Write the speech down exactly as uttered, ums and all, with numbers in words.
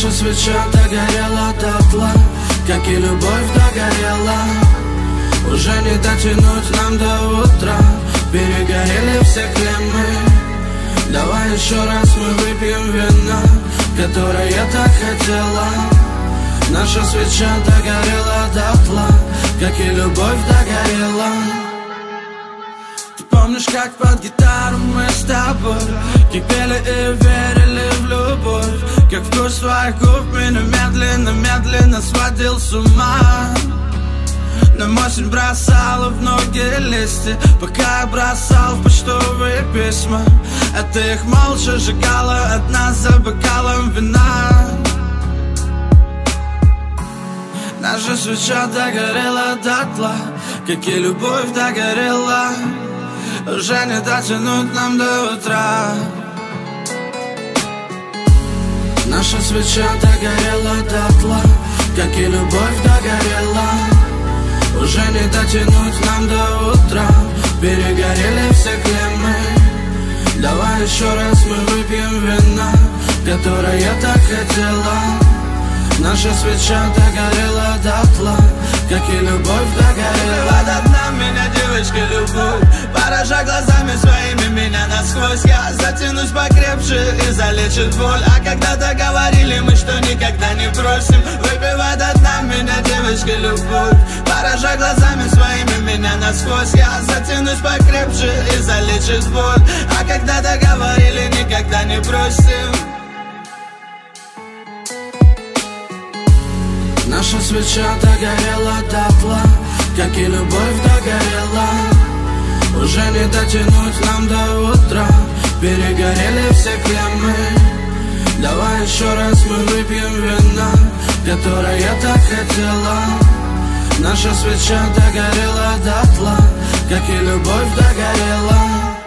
Наша свеча догорела дотла, как и любовь догорела. Уже не дотянуть нам до утра, перегорели все клеммы. Давай еще раз мы выпьем вина, которое так хотела. Наша свеча догорела дотла, как и любовь догорела. Ты помнишь, как под гитару мы с тобой кипели и верили в любовь? Как вкус твоих губ меня медленно-медленно сводил с ума. Нам осень бросала в ноги листья, пока я бросал в почтовые письма. А ты их молча сжигала от нас за бокалом вина. Наша свеча догорела дотла, как и любовь догорела. Уже не дотянуть нам до утра. Наша свеча догорела дотла, как и любовь догорела. Уже не дотянуть нам до утра, перегорели все клеммы. Давай еще раз мы выпьем вина, которое так хотела. Наша свеча догорела дотла, как и любовь догорела. До дна меня, девочка, любовь, поражай глазами своими меня насквозь. Я затянусь покрепче и залечит боль. А когда-то говорили мы, что никогда не бросим. Выпивай до дна меня, девочка, любовь, поражай глазами своими меня насквозь. Я затянусь покрепче и залечит боль. А когда-то говорили, никогда не бросим. Наша свеча догорела дотла, как и любовь догорела. Уже не дотянуть нам до утра, перегорели все клеммы. Давай еще раз мы выпьем вина, которое так хотела. Наша свеча догорела дотла, как и любовь догорела.